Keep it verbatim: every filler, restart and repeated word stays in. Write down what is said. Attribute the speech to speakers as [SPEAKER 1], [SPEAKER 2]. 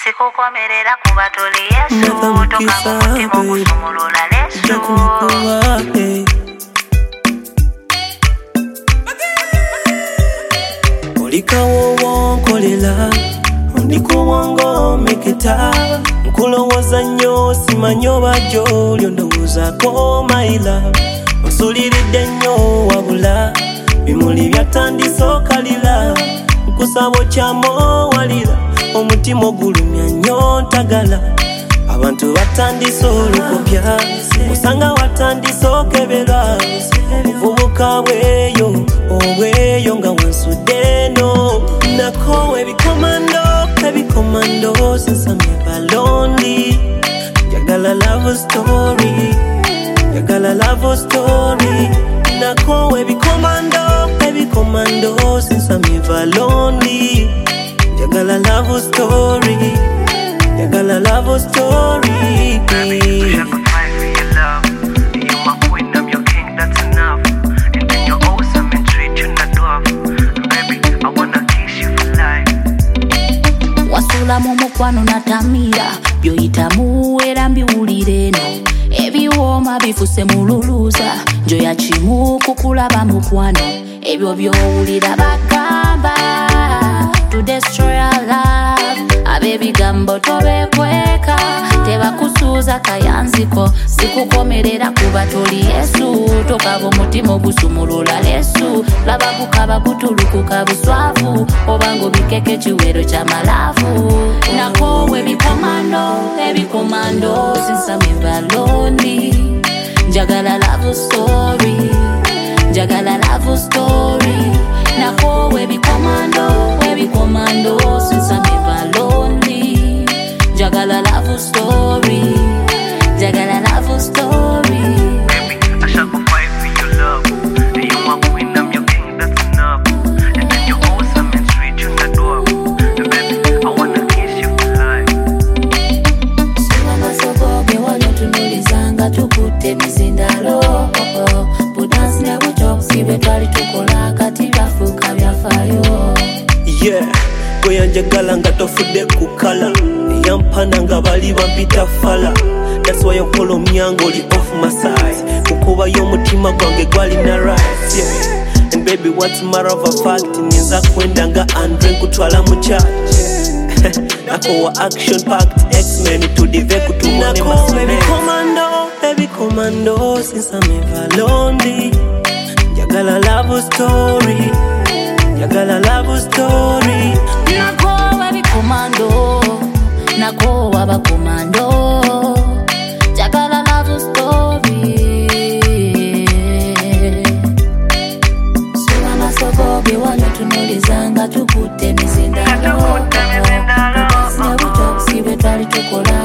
[SPEAKER 1] Sikukomerera kuba toli Yesu toka mu mutima ogusumulula lesu
[SPEAKER 2] Olikawo wonkolela ondiko wango meketa nkulowoza nnyo simanyo bajo lyondowozako maila osuliridde nnyo wabula bimuli byatandise okalira nkusabo kyamo walira omutima ogulumya nnyo ntagala abantu batandise olukopya osanga watandise okebera obuvubuka bweyo obweyo nga wansudde no nako ebikomando ebikomando since I'm never lonely jagala love story jagala love story nako ebikomando ebikomando since I'm never lonely jagala love story jagala love story
[SPEAKER 1] baby I fight for your love you're my queen I'm your king that's enough and then you're awesome and treat you not dwarf baby I wanna kiss you for life
[SPEAKER 3] wasula mu mukwano natamira byoyitamu era mbiwulire no ebiwooma bifuse mululuza njo ya kimu kukulaba mukwano ebyo byowulira bagamba to destroy our love abebigambo tobekweka tebakusuuza kayanziko sikukomerera kuba toli Yesu tokaba omutima ogusumulula lesu laba kukaba kutulukuka buswavu obango bikeke kiwero ky'amalavu nako ebikomando ebikomando since I'm never lonely jagala love story jagala love story nako ebikomando ebikomando since I'm never lonely jagala love story jagala love story
[SPEAKER 1] baby I shall go fight for your love and you're my queen I'm your king that's enough and then you're awesome and sweet you not dwarf and baby I wanna kiss you for life
[SPEAKER 3] Sima masoboge wano tunulizanga tukute mizindalo budansi ne bucho sibe twali tukola kati byafuka byafayo
[SPEAKER 2] yeah goya njagala nga tofudde kukala yampana nga bali bampita fala that's why you follow me and go off my side kukuba y'omutima gwange gwali na right yeah and baby what's matter of a fact ninza kwenda nga Andre kutwala mu church nako wa action packed X-Men to dive kutumane masone baby commando baby commando since I'm never lonely jagala love story jagala love story
[SPEAKER 3] nako ebikomando nako abakomando jagala love story sima masoboge wano tunulizanga tukute mizindalo sibe twali tukola